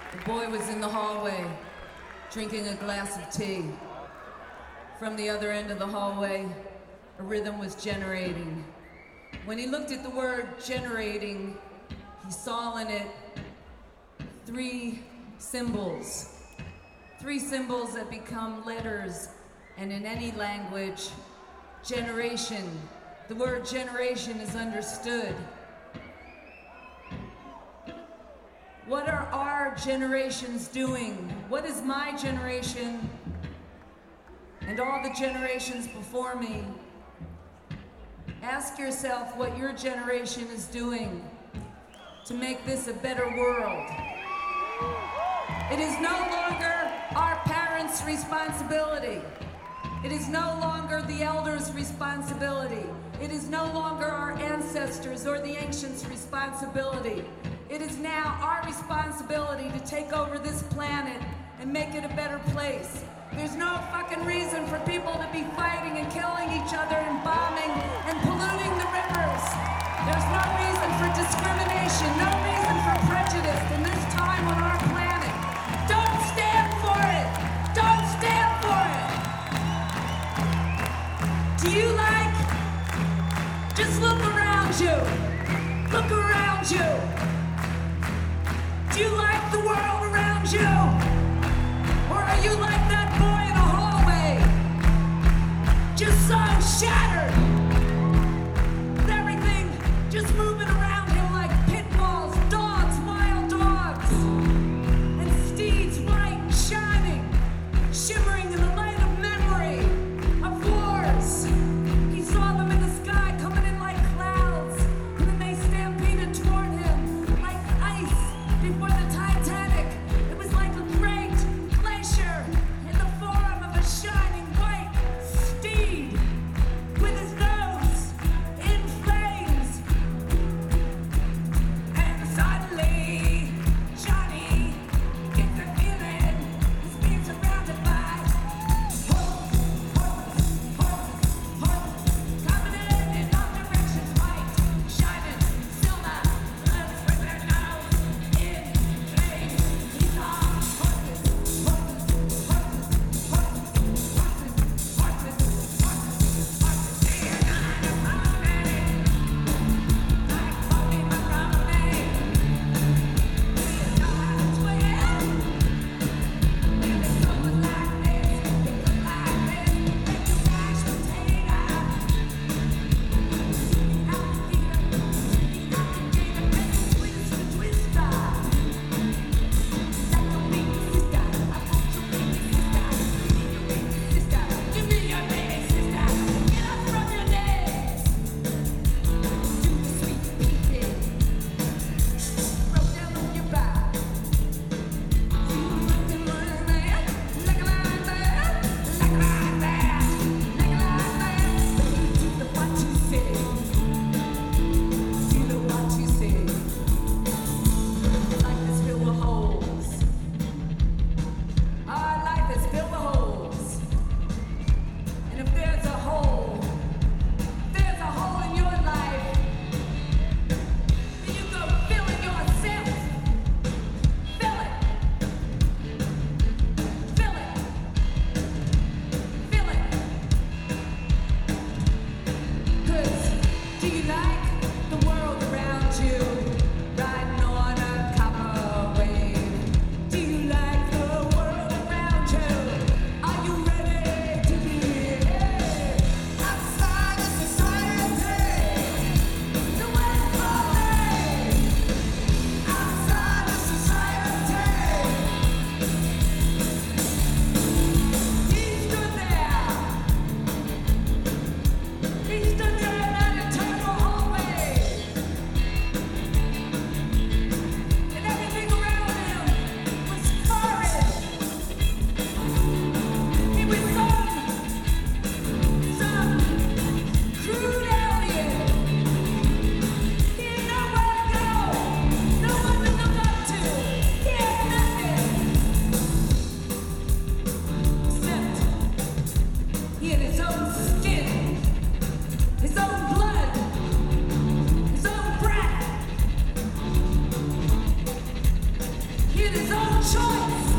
The boy was in the hallway, drinking a glass of tea. From the other end of the hallway, a rhythm was generating. When he looked at the word generating, he saw in it three symbols that become letters, and in any language, generation. The word generation is understood. What are our generations doing? What is my generation and all the generations before me? Ask yourself what your generation is doing to make this a better world. It is no longer our parents' responsibility. It is no longer the elders' responsibility. It is no longer our ancestors or the ancients' responsibility. It is now our responsibility to take over this planet and make it a better place. There's no fucking reason for people to be fighting and killing each other and bombing and polluting the rivers. There's no reason for discrimination, no reason for prejudice in this time on our planet. Don't stand for it! Don't stand for it! Do you like? Just look around you. Look around you. Do you like the world around you? Or are you like that boy in the hallway? Just so shattered. With everything just moving around him like pit bulls, dogs, wild dogs. And steeds white and shining, shimmering in the light of memory, of wars. He saw them in the sky coming in like clouds, and then they stampeded toward him like ice before the Titanic. It was like a great glacier in the form of a shining white steed with his nose in flames. And suddenly, Johnny gets the feeling he's being surrounded by coming in all directions, white, shining, silver, with their nose in his own choice.